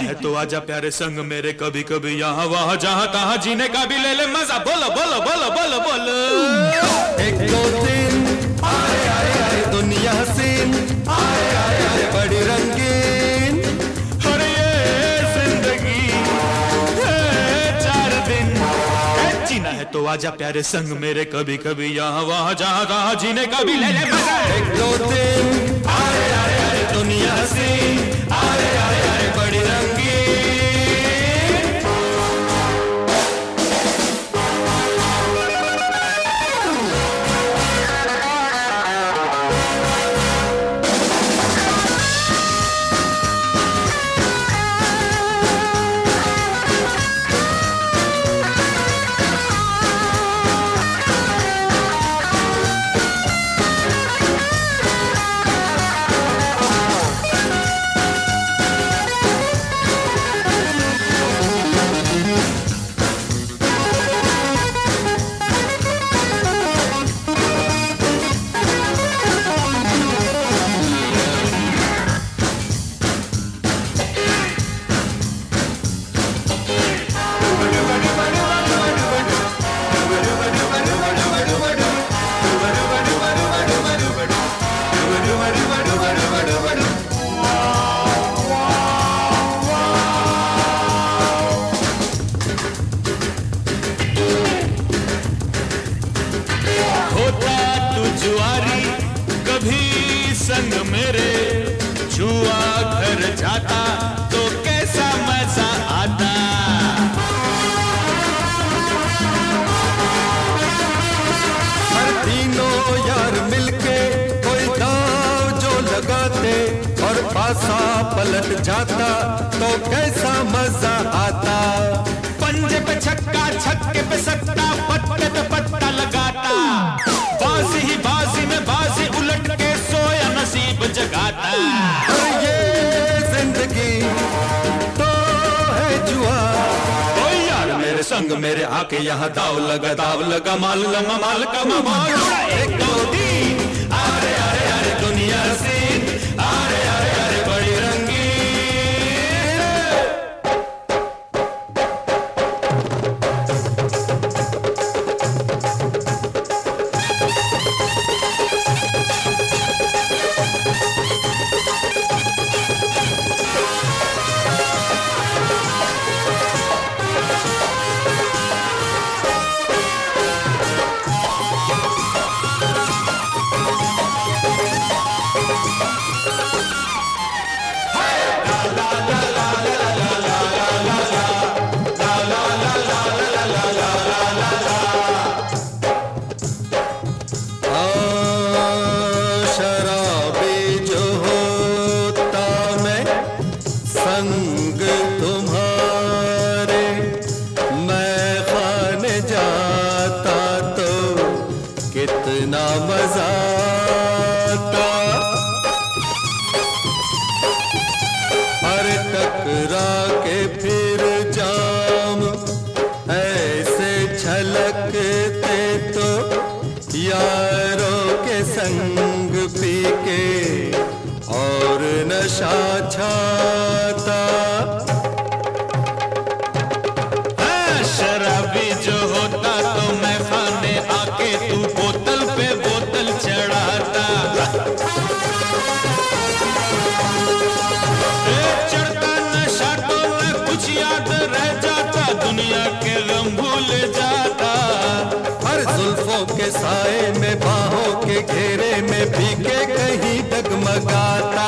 है तो आजा प्यारे संग मेरे, कभी कभी यहाँ वहाँ जहाँ तहाँ जीने का भी ले ले मजा। बोलो बोलो बोलो बोलो बोलो। एक दो दिन आए आए आए दुनिया हसीन, आए आए आए बड़ी रंगीन, और ये जिंदगी है 4 दिन। जीना है तो आजा प्यारे संग मेरे, कभी कभी यहाँ वहाँ जहाँ तहाँ जीने का भी ले ले मजा। एक दो दिन आए आए आए दुनिया हसीन, आए आए आए बड़ी रंगीन। संग मेरे छुआ घर जाता तो कैसा मजा आता। हर तीनों यार मिलके कोई दाव जो लगाते और पासा पलट जाता तो कैसा मजा आता। पंजे पे छक्का छक्के पे सट्टा, पत्ते पे पत्ता लगाता, बाजी ही बाजी में बाजी उलट के सोया नसीब जगाता। ये जिंदगी तो है जुआ। ओ यार मेरे संग मेरे आके यहाँ दाव लगा माल लगा माल का माल। एक दो दिन अरे अरे अरे दुनिया हसीन, अरे अरे अरे बड़ी रंगीन। संग तुम्हारे मैं खाने जाता तो कितना मजा आता। अरे टकरा के फिर जाम ऐसे छलकते तो यारों के संग पी के और नशा छाता। शराबी जो होता तो मैं खाने आके तू बोतल पे बोतल चढ़ाता। चढ़ता नशा तो मैं कुछ याद रह जाता, दुनिया के गम भूल जाता। हर जुल्फों के साए में बाहों के घेरे में भीगे कहीं डगमगाता।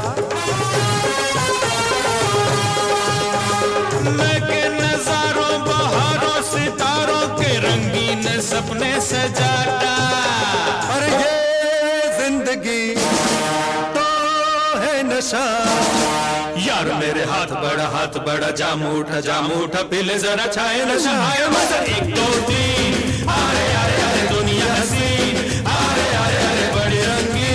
मैं के नजारों बहारों सितारों के रंगीन सपने सजाता। और ये जिंदगी तो है नशा। यार मेरे हाथ बड़ा जाम उठा पीले जरा छाए नशा आए मजा। एक दो तीन अरे अरे अरे दुनिया हसीन, अरे अरे अरे बड़ी रंगीन।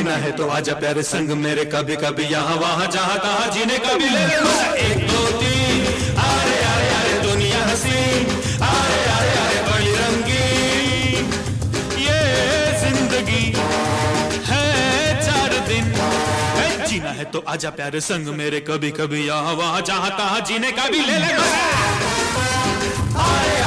जीना है तो आजा प्यारे संग मेरे, कभी कभी यहाँ वहाँ जहाँ कहाँ जीने का भी ले ले मजा। 1 2 3 अरे अरे अरे दुनिया हसीन, अरे अरे अरे बड़ी रंगीन, ये जिंदगी है 4 दिन, जीना है तो आजा प्यारे संग मेरे, कभी कभी यहाँ वहाँ जहाँ कहाँ जीने का भी ले ले मजा।